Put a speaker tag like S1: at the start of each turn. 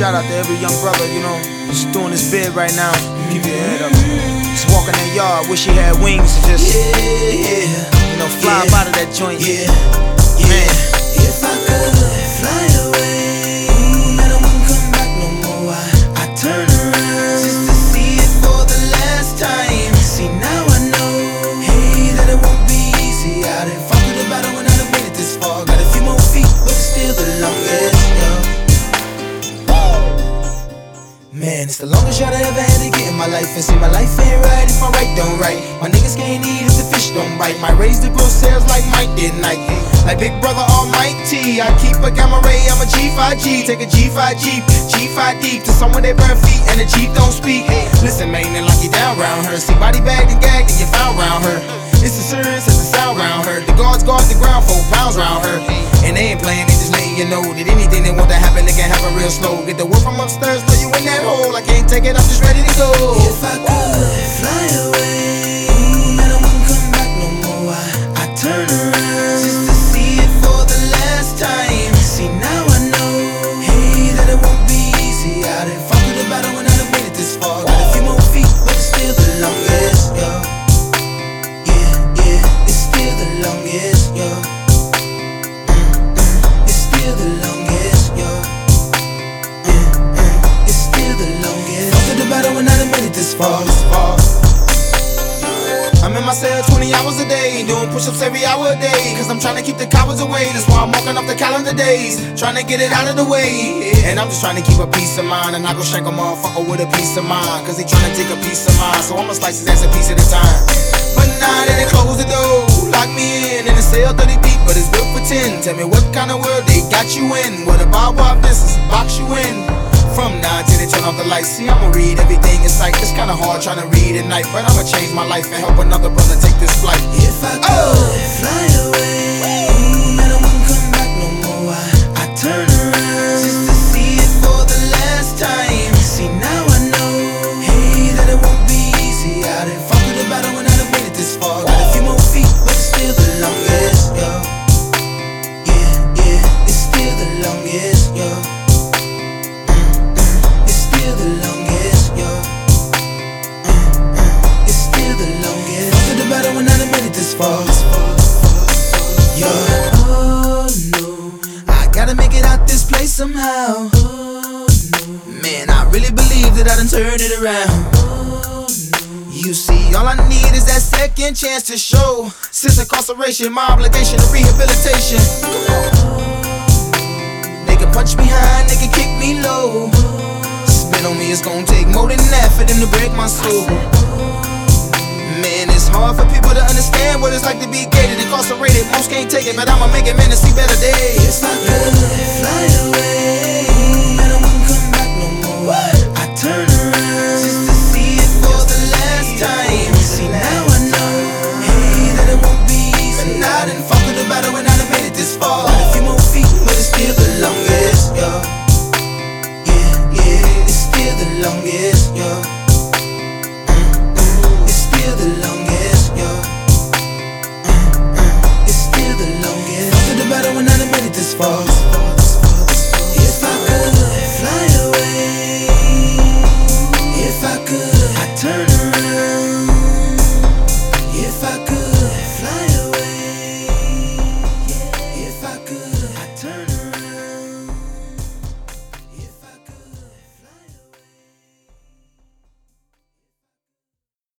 S1: shout out to every young brother, you know, just doing his bid right now. Keep your head up. Just walking that yard, wish he had wings to just, you know, fly up out of that joint. Man.
S2: If I could fly away, and I wouldn't come back no more, I'd turn around just to see it for the last time. See, now I know, hey, that it won't be easy. I didn't fuck with the battle when I done made it this far. Got a few more feet, but it's still the longest, Man, it's the longest shot I ever had to get in my life. And see, my life ain't right if my right don't right. My niggas can't eat if the fish don't bite. Might raise the gross sales like Mike did Nike. Like Big Brother Almighty, I keep a gamma ray, I'm a G5G. Take a G5 Jeep, G5 deep to somewhere they burn feet and the Jeep don't speak. Listen, man, they like you down round her. See, body bagged and gagged and you found round her. It's as serious as the sound round her. The guards guard the ground, 4 pounds round her. And they ain't playing, they just letting you know that anything they want to happen, they can happen real slow. Get the word from upstairs, throw you in that hole. I can't take it, I'm just ready to go. If I could fly away, and I wouldn't come back no more, I'd turn around just to see it for the last time. See, now I know, hey, that it won't be easy. I didn't fuck with the battle when I done made it this far. Got a few more feet, but it's still the longest, it's still the longest, It's still the longest, It's still the longest. Fuck with the battle when I done made it this far. I'm in my cell 20 hours a day, doing push-ups every hour a day, cause I'm trying to keep the cowards away. That's why I'm walking up the calendar days, trying to get it out of the way. And I'm just trying to keep a peace of mind, and I go shank a motherfucker with a piece of mind, cause he trying to take a piece of mine. So I'ma slice his ass a piece at a time. But now that they close the door, lock me in the cell 30 deep, but it's built for 10. Tell me what kind of world they got you in, where the barbed wire fences box you in. From now till they turn off the lights, see, I'ma read everything in sight. It's kinda hard trying to read at night, but I'ma change my life and help another brother take this flight. If I could fly away, and I wouldn't come back no more, I'd turn around just to see it for the last time. See, now I know, hey, that it won't be easy. I didn't fuck with the battle when I done made it this far. Got a few more feet, but it's still the longest, it's still the longest, It's still the longest, It's still the longest. Fuck with the battle when I done made it this far, Oh no, I gotta make it out this place somehow. Oh no, man, I really believe that I done turned it around. Oh no, you see, all I need is that second chance to show. Since incarceration, my obligation to rehabilitation. They can punch me high, they can kick me low. On me, it's gonna take more than that for them to break my soul. Man, it's hard for people to understand what it's like to be gated, incarcerated. Most can't take it, but I'ma make it, man, to see better days. If I could fly away, and I wouldn't come back no more, I'd turn around just to see it for the last time. See, now I know, hey, that it won't be easy. But I didn't fuck with the battle when I done made it this far. Got a few more feet, but it's still the longest, the longest, It's still the longest, It's still the longest. Fuck with the battle when I done made it this far.